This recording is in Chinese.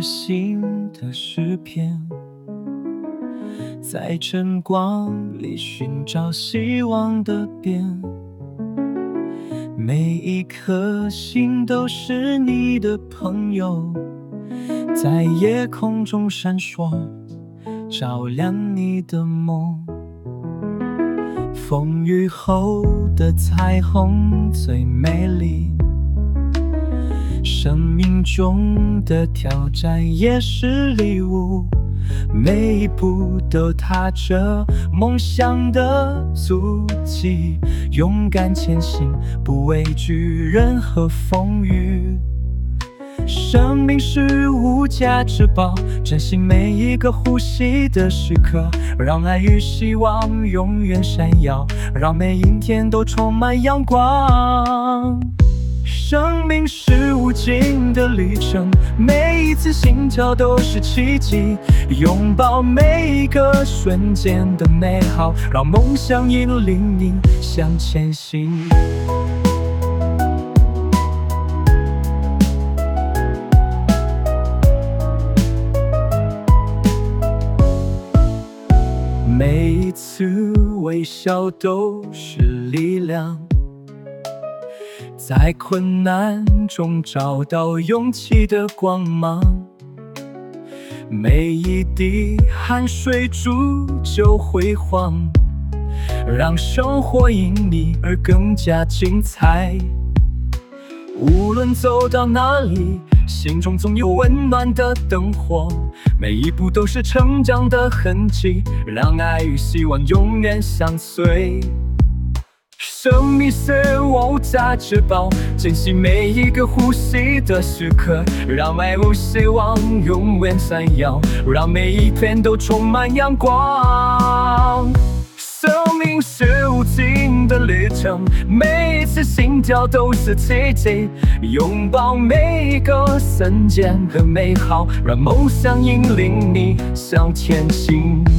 新的诗篇，在晨光里寻找希望的边。每一颗星都是你的朋友，在夜空中闪烁，照亮你的梦。风雨后的彩虹最美丽，生命中的挑战也是礼物，每一步都踏着梦想的足迹，勇敢前行，不畏惧任何风雨。生命是无价之宝，珍惜每一个呼吸的时刻，让爱与希望永远闪耀，让每一天都充满阳光。生命是无尽的旅程，每一次心跳都是奇迹，拥抱每一个瞬间的美好，让梦想引领你向前行。每一次微笑都是力量，在困难中找到勇气的光芒，每一滴汗水铸就辉煌，让生活因你而更加精彩。无论走到哪里，心中总有温暖的灯火，每一步都是成长的痕迹，让爱与希望永远相随。生命是无价之宝，珍惜每一个呼吸的时刻，让爱与希望永远闪耀，让每一天都充满阳光。生命是无尽的旅程，每一次心跳都是奇迹，拥抱每一个瞬间的美好，让梦想引领你向前行。